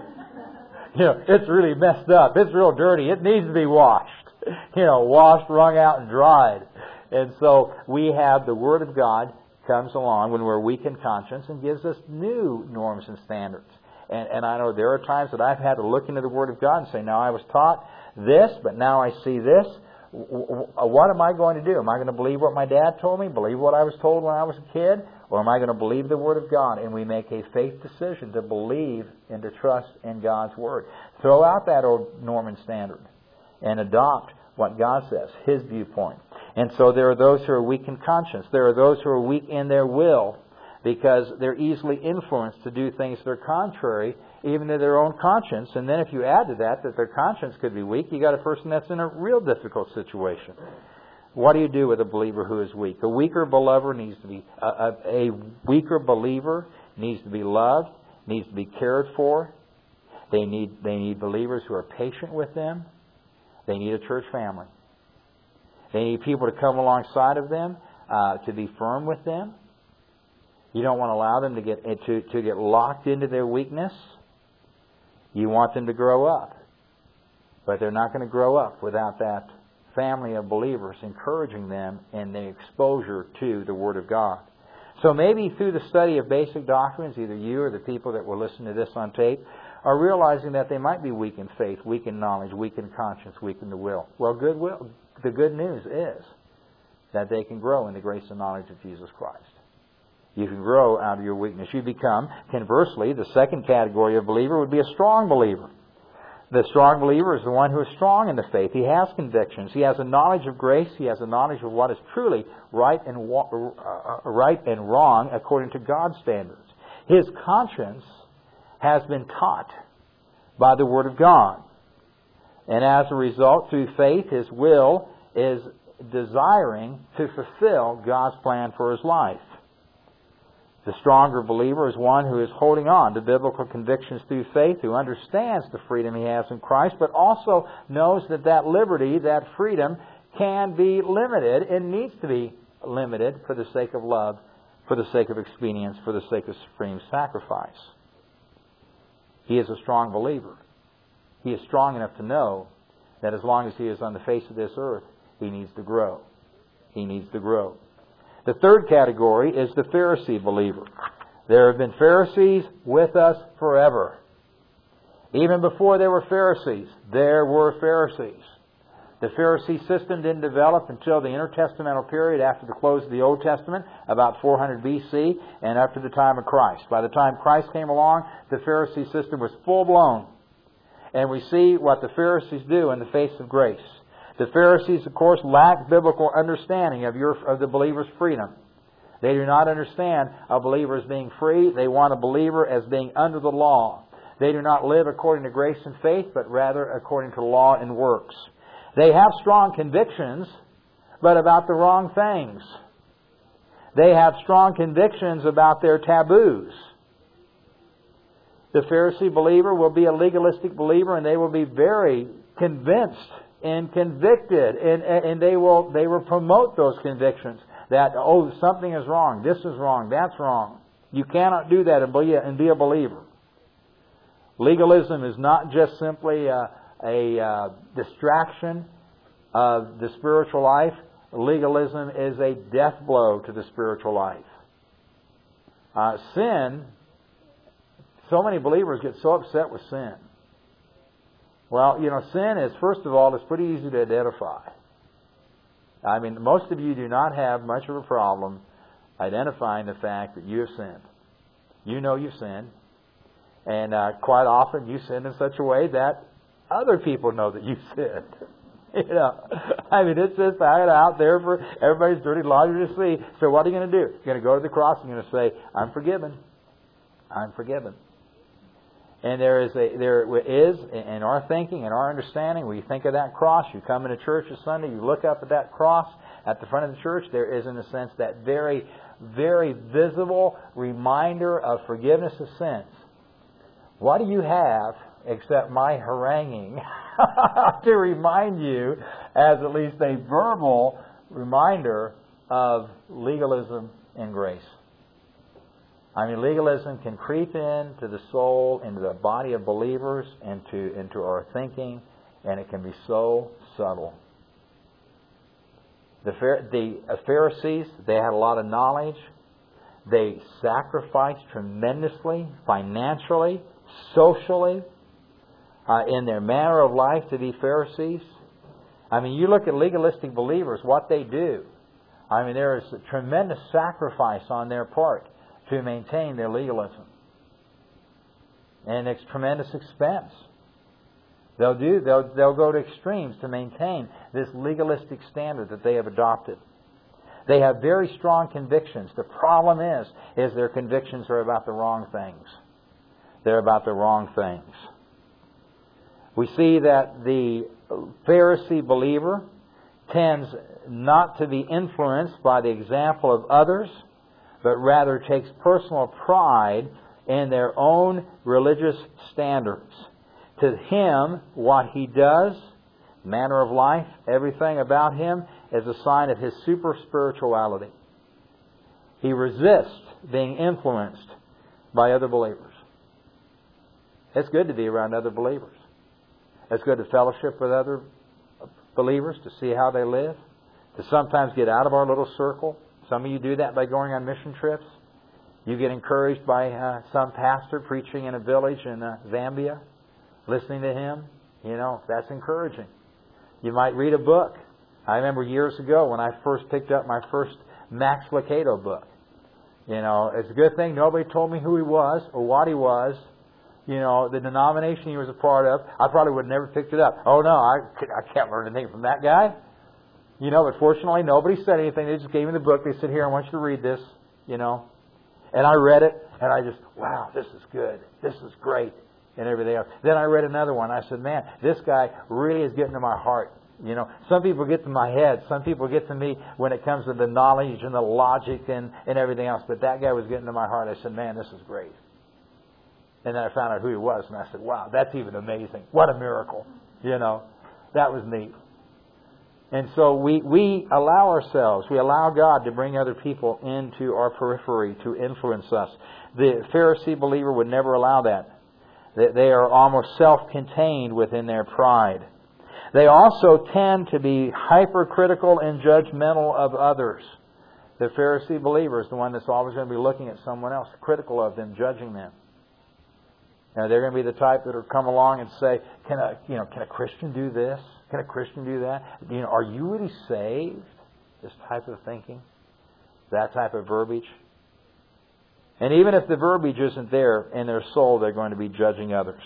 It's really messed up. It's real dirty. It needs to be washed. Washed, wrung out, and dried. And so we have the Word of God comes along when we're weak in conscience and gives us new norms and standards. And I know there are times that I've had to look into the Word of God and say, now I was taught this, but now I see this. What am I going to do? Am I going to believe what my dad told me, believe what I was told when I was a kid, or am I going to believe the Word of God? And we make a faith decision to believe and to trust in God's Word. Throw out that old norm and standard and adopt what God says, His viewpoint. And so there are those who are weak in conscience. There are those who are weak in their will because they're easily influenced to do things that are contrary even to their own conscience. And then if you add to that their conscience could be weak, you got a person that's in a real difficult situation. What do you do with a believer who is weak? A weaker believer needs to be loved, needs to be cared for. They need believers who are patient with them. They need a church family. They need people to come alongside of them, to be firm with them. You don't want to allow them to get locked into their weakness. You want them to grow up. But they're not going to grow up without that family of believers encouraging them in the exposure to the Word of God. So maybe through the study of basic doctrines, either you or the people that will listen to this on tape are realizing that they might be weak in faith, weak in knowledge, weak in conscience, weak in the will. Well, the good news is that they can grow in the grace and knowledge of Jesus Christ. You can grow out of your weakness. You become, conversely, the second category of believer would be a strong believer. The strong believer is the one who is strong in the faith. He has convictions. He has a knowledge of grace. He has a knowledge of what is truly right and wrong according to God's standards. His conscience has been taught by the Word of God. And as a result, through faith, his will is desiring to fulfill God's plan for his life. The stronger believer is one who is holding on to biblical convictions through faith, who understands the freedom he has in Christ, but also knows that liberty, that freedom, can be limited and needs to be limited for the sake of love, for the sake of expedience, for the sake of supreme sacrifice. He is a strong believer. He is strong enough to know that as long as he is on the face of this earth, he needs to grow. He needs to grow. The third category is the Pharisee believer. There have been Pharisees with us forever. Even before there were Pharisees, there were Pharisees. The Pharisee system didn't develop until the intertestamental period after the close of the Old Testament, about 400 BC, and up to the time of Christ. By the time Christ came along, the Pharisee system was full-blown. And we see what the Pharisees do in the face of grace. The Pharisees, of course, lack biblical understanding of the believer's freedom. They do not understand a believer as being free. They want a believer as being under the law. They do not live according to grace and faith, but rather according to law and works. They have strong convictions, but about the wrong things. They have strong convictions about their taboos. The Pharisee believer will be a legalistic believer, and they will be very convinced and convicted, and they will promote those convictions that, oh, something is wrong, this is wrong, that's wrong. You cannot do that and be a believer. Legalism is not just simply a distraction of the spiritual life. Legalism is a death blow to the spiritual life. Sin, so many believers get so upset with sin. Well, sin is, first of all, it's pretty easy to identify. I mean, most of you do not have much of a problem identifying the fact that you have sinned. You know you've sinned. And quite often you sin in such a way that other people know that you sinned. I mean, it's just out there for everybody's dirty laundry to see. So what are you going to do? You're going to go to the cross and you're going to say, I'm forgiven. I'm forgiven. And there is in our thinking, in our understanding, we think of that cross. You come into church this Sunday, you look up at that cross at the front of the church. There is, in a sense, that very, very visible reminder of forgiveness of sins. What do you have except my haranguing to remind you, as at least a verbal reminder of legalism and grace? I mean, legalism can creep into the soul, into the body of believers, into our thinking, and it can be so subtle. The Pharisees, they had a lot of knowledge. They sacrificed tremendously, financially, socially, in their manner of life to be Pharisees. I mean, you look at legalistic believers, what they do. I mean, there is a tremendous sacrifice on their part to maintain their legalism. And it's tremendous expense. They'll go to extremes to maintain this legalistic standard that they have adopted. They have very strong convictions. The problem is their convictions are about the wrong things. They're about the wrong things. We see that the Pharisee believer tends not to be influenced by the example of others, but rather takes personal pride in their own religious standards. To him, what he does, manner of life, everything about him, is a sign of his super spirituality. He resists being influenced by other believers. It's good to be around other believers. It's good to fellowship with other believers, to see how they live, to sometimes get out of our little circle. Some of you do that by going on mission trips. You get encouraged by some pastor preaching in a village in Zambia, listening to him. That's encouraging. You might read a book. I remember years ago when I first picked up my first Max Lucado book. It's a good thing nobody told me who he was or what he was. The denomination he was a part of. I probably would have never picked it up. Oh no, I can't learn anything from that guy. But fortunately nobody said anything. They just gave me the book. They said, here, I want you to read this. And I read it, and I just, wow, this is good. This is great. And everything else. Then I read another one. I said, man, this guy really is getting to my heart. Some people get to my head. Some people get to me when it comes to the knowledge and the logic and everything else. But that guy was getting to my heart. I said, man, this is great. And then I found out who he was, and I said, wow, that's even amazing. What a miracle. That was neat. And so we allow God to bring other people into our periphery to influence us. The Pharisee believer would never allow that. They are almost self-contained within their pride. They also tend to be hypercritical and judgmental of others. The Pharisee believer is the one that's always going to be looking at someone else, critical of them, judging them. Now, they're going to be the type that will come along and say, can a Christian do this? Can a Christian do that? Are you really saved? This type of thinking, that type of verbiage. And even if the verbiage isn't there in their soul, they're going to be judging others.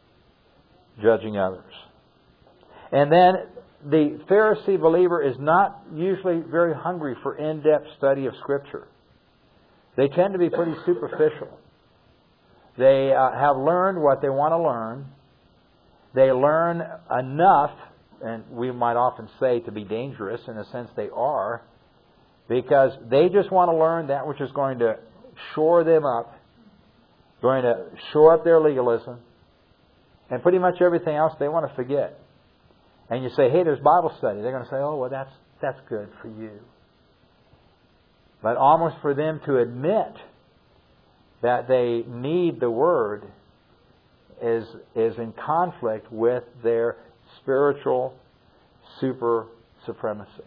Judging others. And then the Pharisee believer is not usually very hungry for in-depth study of Scripture. They tend to be pretty superficial. They have learned what they want to learn. They learn enough, and we might often say to be dangerous, in a sense they are, because they just want to learn that which is going to shore them up, going to shore up their legalism, and pretty much everything else they want to forget. And you say, hey, there's Bible study. They're going to say, oh, well, that's good for you. But almost for them to admit that they need the Word is in conflict with their spiritual super supremacy.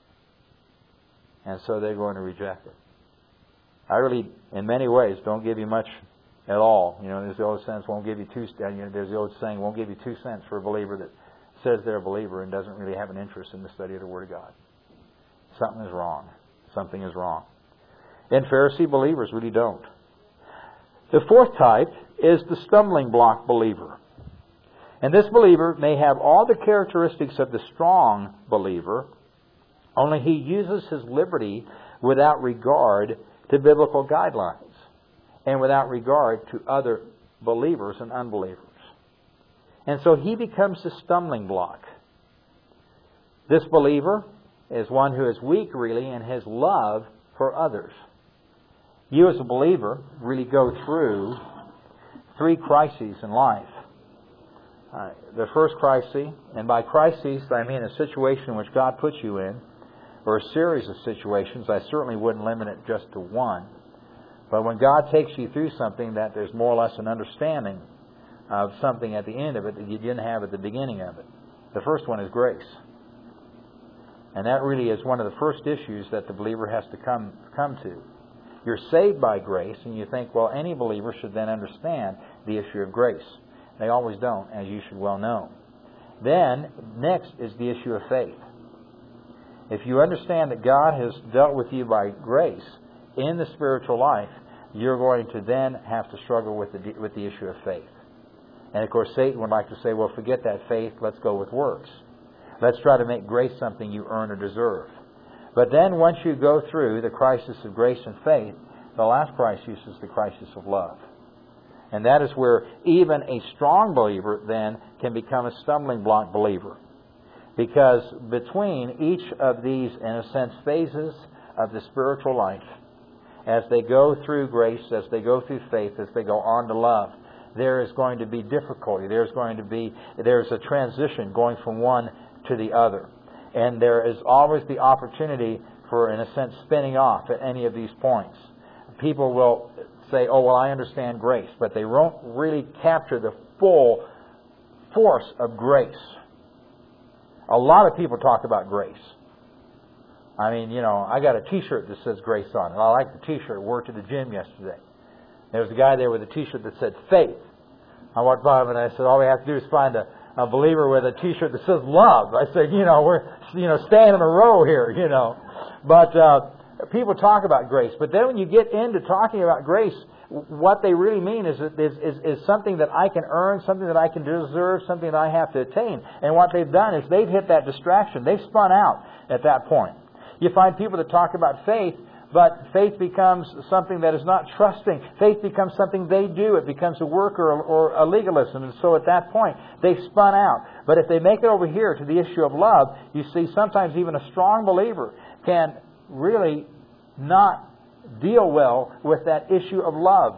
And so they're going to reject it. I really, in many ways, don't give you much at all. There's the old saying, won't give you there's the old saying, won't give you 2 cents for a believer that says they're a believer and doesn't really have an interest in the study of the Word of God. Something is wrong. Something is wrong. And Pharisee believers really don't. The fourth type is the stumbling block believer. And this believer may have all the characteristics of the strong believer, only he uses his liberty without regard to biblical guidelines and without regard to other believers and unbelievers. And so he becomes a stumbling block. This believer is one who is weak, really, in his love for others. You as a believer really go through 3 crises in life. The first crisis, and by crises I mean a situation which God puts you in, or a series of situations. I certainly wouldn't limit it just to one. But when God takes you through something that there's more or less an understanding of something at the end of it that you didn't have at the beginning of it. The first one is grace. And that really is one of the first issues that the believer has to come to. You're saved by grace, and you think, well, any believer should then understand the issue of grace. They always don't, as you should well know. Then, next is the issue of faith. If you understand that God has dealt with you by grace in the spiritual life, you're going to then have to struggle with the issue of faith. And of course, Satan would like to say, well, forget that faith, let's go with works. Let's try to make grace something you earn or deserve. But then once you go through the crisis of grace and faith, the last crisis is the crisis of love. And that is where even a strong believer then can become a stumbling block believer. Because between each of these, in a sense, phases of the spiritual life, as they go through grace, as they go through faith, as they go on to love, there is going to be difficulty. There's a transition going from one to the other. And there is always the opportunity for, in a sense, spinning off at any of these points. People will say, oh, well, I understand grace, but they won't really capture the full force of grace. A lot of people talk about grace. I mean, I got a T-shirt that says grace on it. I like the T-shirt. I wore it to the gym yesterday. There was a guy there with a T-shirt that said faith. I walked by him and I said, all we have to do is find a believer with a T-shirt that says love. I said, we're staying in a row here, But people talk about grace. But then when you get into talking about grace, what they really mean is something that I can earn, something that I can deserve, something that I have to attain. And what they've done is they've hit that distraction. They've spun out at that point. You find people that talk about faith, but faith becomes something that is not trusting. Faith becomes something they do. It becomes a work or a legalism. And so at that point, they've spun out. But if they make it over here to the issue of love, you see sometimes even a strong believer can really not deal well with that issue of love.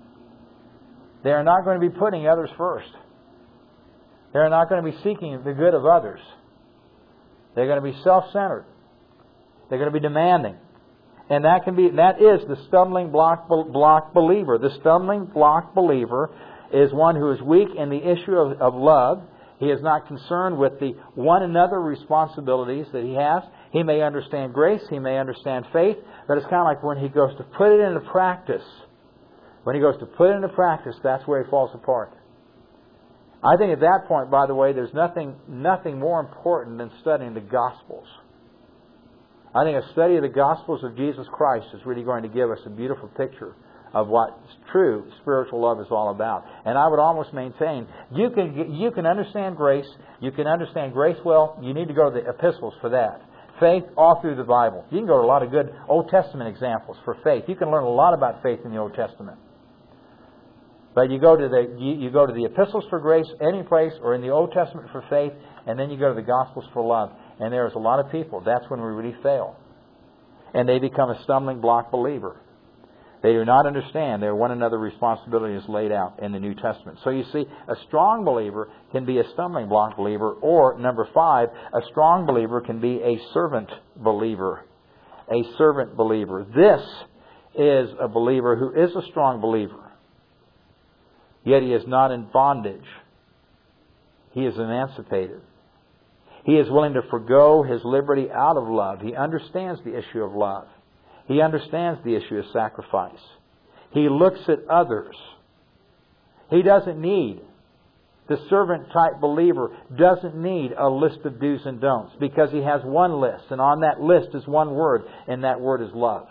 They are not going to be putting others first. They are not going to be seeking the good of others. They're going to be self-centered. They're going to be demanding. And that is the stumbling block believer. The stumbling block believer is one who is weak in the issue of love. He is not concerned with the one another responsibilities that he has. He may understand grace, he may understand faith, but it's kind of like when he goes to put it into practice. When he goes to put it into practice, that's where he falls apart. I think at that point, by the way, there's nothing more important than studying the Gospels. I think a study of the Gospels of Jesus Christ is really going to give us a beautiful picture of what true spiritual love is all about. And I would almost maintain, you can understand grace. You can understand grace well. You need to go to the epistles for that. Faith all through the Bible. You can go to a lot of good Old Testament examples for faith. You can learn a lot about faith in the Old Testament. But you go to the epistles for grace any place, or in the Old Testament for faith, and then you go to the Gospels for love. And there's a lot of people. That's when we really fail. And they become a stumbling block believer. They do not understand their one another responsibility is laid out in the New Testament. So you see, a strong believer can be a stumbling block believer, or number 5, a strong believer can be a servant believer. A servant believer. This is a believer who is a strong believer. Yet he is not in bondage. He is emancipated. He is willing to forgo his liberty out of love. He understands the issue of love. He understands the issue of sacrifice. He looks at others. He doesn't need, the servant-type believer doesn't need a list of do's and don'ts, because he has one list, and on that list is one word, and that word is love.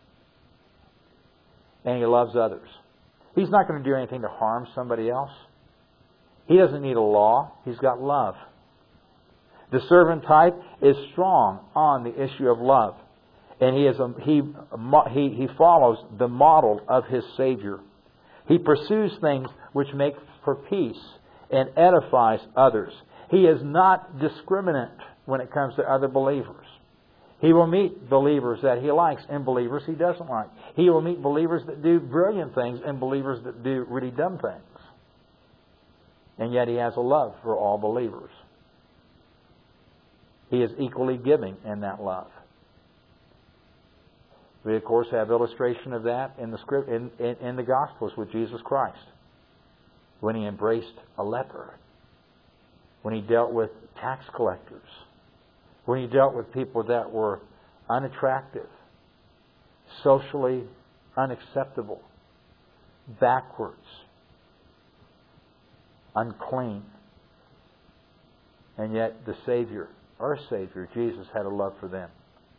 And he loves others. He's not going to do anything to harm somebody else. He doesn't need a law. He's got love. The servant type is strong on the issue of love. And he follows the model of his Savior. He pursues things which make for peace and edifies others. He is not discriminate when it comes to other believers. He will meet believers that he likes and believers he doesn't like. He will meet believers that do brilliant things and believers that do really dumb things. And yet he has a love for all believers. He is equally giving in that love. We, of course, have illustration of that in the script, in the Gospels with Jesus Christ. When he embraced a leper. When he dealt with tax collectors. When he dealt with people that were unattractive, socially unacceptable, backwards, unclean. And yet the Savior, our Savior, Jesus, had a love for them.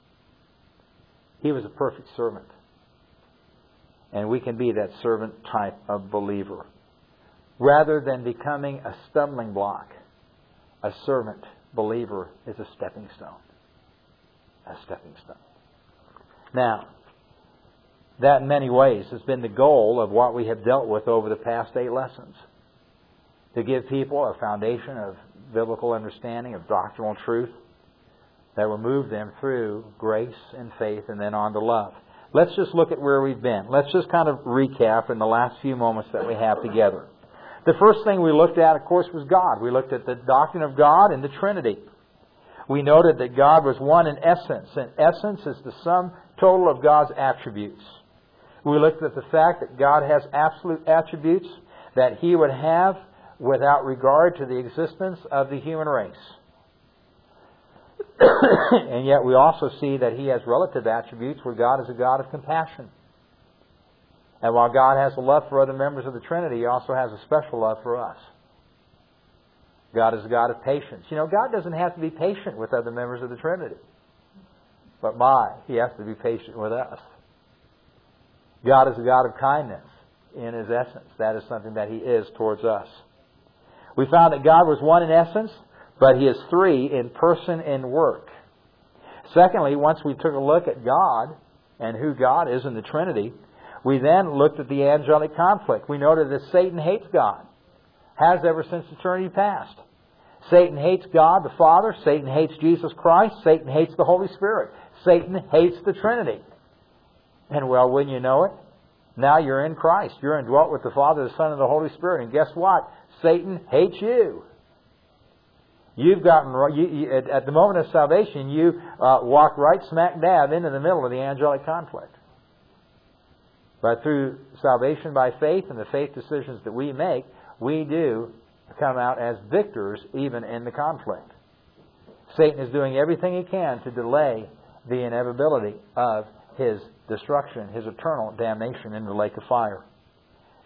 He was a perfect servant. And we can be that servant type of believer. Rather than becoming a stumbling block, a servant believer is a stepping stone. A stepping stone. Now, that in many ways has been the goal of what we have dealt with over the past 8 lessons. To give people a foundation of biblical understanding, of doctrinal truth, that will move them through grace and faith and then on to love. Let's just look at where we've been. Let's just kind of recap in the last few moments that we have together. The first thing we looked at, of course, was God. We looked at the doctrine of God and the Trinity. We noted that God was one in essence, and essence is the sum total of God's attributes. We looked at the fact that God has absolute attributes that He would have without regard to the existence of the human race. And yet we also see that He has relative attributes where God is a God of compassion. And while God has a love for other members of the Trinity, He also has a special love for us. God is a God of patience. You know, God doesn't have to be patient with other members of the Trinity. But He has to be patient with us. God is a God of kindness in His essence. That is something that He is towards us. We found that God was one in essence, but He is 3 in person and work. Secondly, once we took a look at God and who God is in the Trinity, we then looked at the angelic conflict. We noted that Satan hates God. Has ever since eternity past. Satan hates God the Father. Satan hates Jesus Christ. Satan hates the Holy Spirit. Satan hates the Trinity. And well, wouldn't you know it? Now you're in Christ. You're indwelt with the Father, the Son, and the Holy Spirit. And guess what? Satan hates you. You've gotten, at the moment of salvation, you walk right smack dab into the middle of the angelic conflict. But through salvation by faith and the faith decisions that we make, we do come out as victors even in the conflict. Satan is doing everything he can to delay the inevitability of his destruction, his eternal damnation in the lake of fire.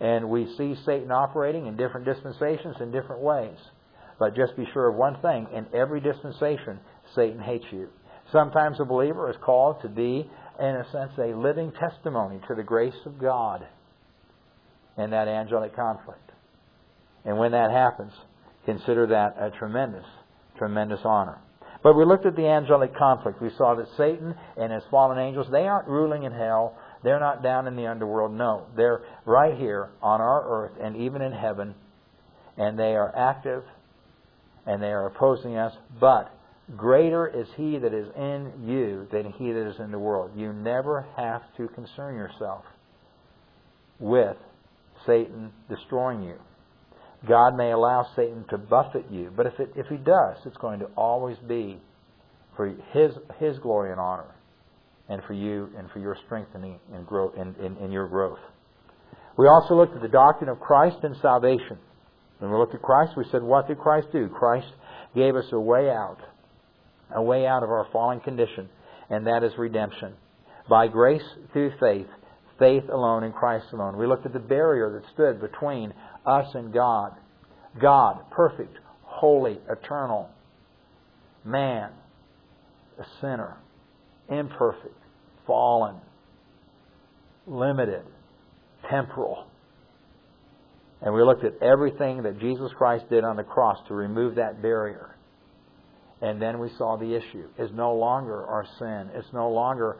And we see Satan operating in different dispensations in different ways. But just be sure of one thing. In every dispensation, Satan hates you. Sometimes a believer is called to be, in a sense, a living testimony to the grace of God in that angelic conflict. And when that happens, consider that a tremendous, tremendous honor. But we looked at the angelic conflict. We saw that Satan and his fallen angels, they aren't ruling in hell. They're not down in the underworld. No, they're right here on our earth and even in heaven. And they are active and they are opposing us. But greater is He that is in you than he that is in the world. You never have to concern yourself with Satan destroying you. God may allow Satan to buffet you, but if he does, it's going to always be for His glory and honor, and for you and for your strengthening and growth in your growth. We also looked at the doctrine of Christ and salvation. When we looked at Christ, we said, what did Christ do? Christ gave us a way out of our fallen condition, and that is redemption. By grace through faith, faith alone in Christ alone. We looked at the barrier that stood between us and God. God, perfect, holy, eternal. Man, a sinner, imperfect, fallen, limited, temporal. And we looked at everything that Jesus Christ did on the cross to remove that barrier. And then we saw the issue is no longer our sin. It's no longer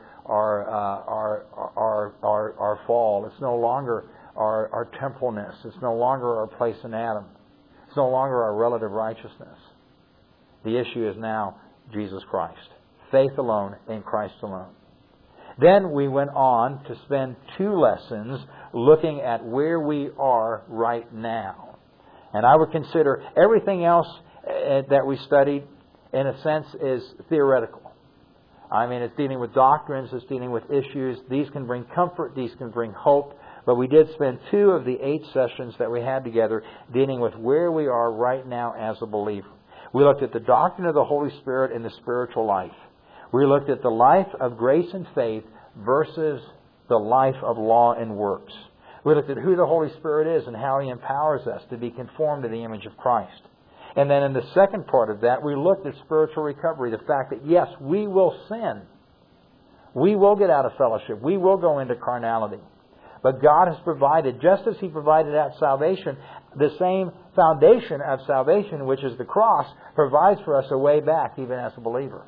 our fall. It's no longer our temporalness. It's no longer our place in Adam. It's no longer our relative righteousness. The issue is now Jesus Christ. Faith alone in Christ alone. Then we went on to spend 2 lessons looking at where we are right now. And I would consider everything else that we studied, in a sense, is theoretical. I mean, it's dealing with doctrines, it's dealing with issues. These can bring comfort, these can bring hope. But we did spend 2 of the 8 sessions that we had together dealing with where we are right now as a believer. We looked at the doctrine of the Holy Spirit and the spiritual life. We looked at the life of grace and faith versus the life of law and works. We looked at who the Holy Spirit is and how He empowers us to be conformed to the image of Christ. And then in the second part of that, we looked at spiritual recovery. The fact that, yes, we will sin. We will get out of fellowship. We will go into carnality. But God has provided, just as He provided at salvation, the same foundation of salvation, which is the cross, provides for us a way back even as a believer.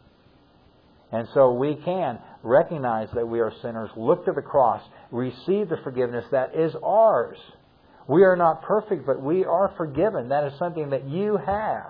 And so we can recognize that we are sinners, look to the cross, receive the forgiveness that is ours. We are not perfect, but we are forgiven. That is something that you have.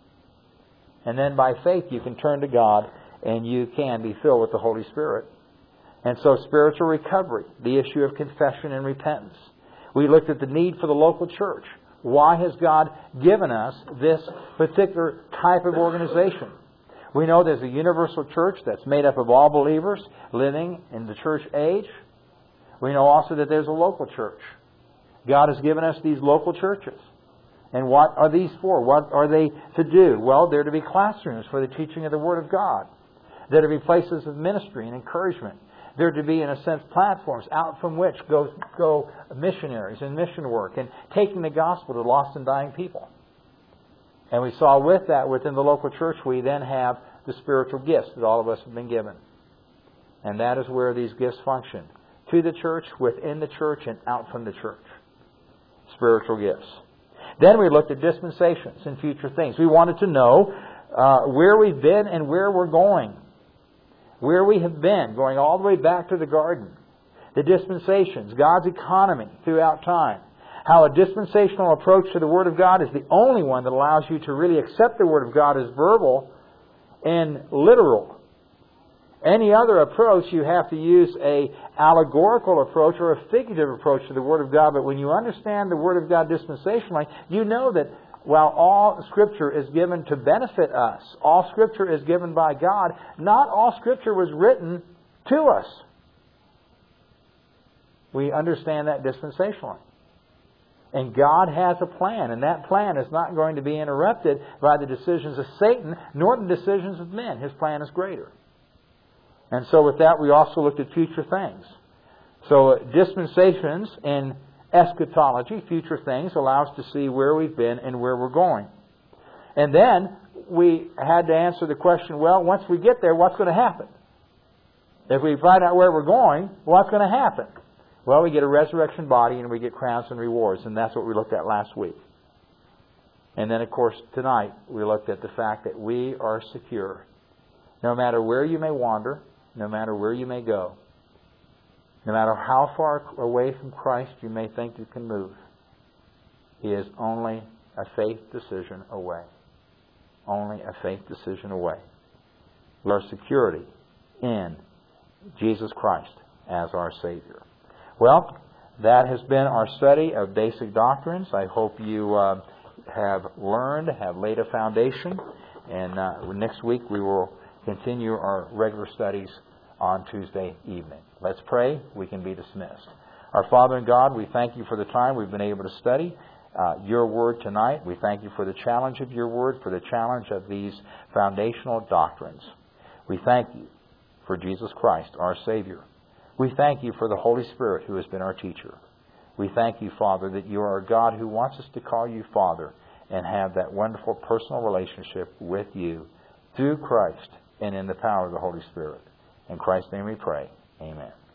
And then by faith you can turn to God and you can be filled with the Holy Spirit. And so spiritual recovery, the issue of confession and repentance. We looked at the need for the local church. Why has God given us this particular type of organization? We know there's a universal church that's made up of all believers living in the church age. We know also that there's a local church. God has given us these local churches. And what are these for? What are they to do? Well, they're to be classrooms for the teaching of the Word of God. They're to be places of ministry and encouragement. They're to be, in a sense, platforms out from which go missionaries and mission work and taking the gospel to lost and dying people. And we saw with that, within the local church, we then have the spiritual gifts that all of us have been given. And that is where these gifts function. To the church, within the church, and out from the church. Spiritual gifts. Then we looked at dispensations and future things. We wanted to know where we've been and where we're going. Where we have been, going all the way back to the garden. The dispensations, God's economy throughout time. How a dispensational approach to the Word of God is the only one that allows you to really accept the Word of God as verbal and literal. Any other approach, you have to use a allegorical approach or a figurative approach to the Word of God. But when you understand the Word of God dispensationally, you know that while all Scripture is given to benefit us, all Scripture is given by God, not all Scripture was written to us. We understand that dispensationally. And God has a plan, and that plan is not going to be interrupted by the decisions of Satan, nor the decisions of men. His plan is greater. And so with that, we also looked at future things. So dispensations and eschatology, future things, allow us to see where we've been and where we're going. And then we had to answer the question, well, once we get there, what's going to happen? If we find out where we're going, what's going to happen? Well, we get a resurrection body and we get crowns and rewards, and that's what we looked at last week. And then, of course, tonight we looked at the fact that we are secure. No matter where you may wander, no matter where you may go, no matter how far away from Christ you may think you can move, He is only a faith decision away. Only a faith decision away. Our security in Jesus Christ as our Savior. Well, that has been our study of basic doctrines. I hope you have learned, have laid a foundation, and next week we will continue our regular studies on Tuesday evening. Let's pray. We can be dismissed. Our Father in God, we thank You for the time we've been able to study Your Word tonight. We thank You for the challenge of Your Word, for the challenge of these foundational doctrines. We thank You for Jesus Christ, our Savior. We thank You for the Holy Spirit who has been our teacher. We thank You, Father, that You are a God who wants us to call You Father and have that wonderful personal relationship with You through Christ and in the power of the Holy Spirit. In Christ's name we pray. Amen.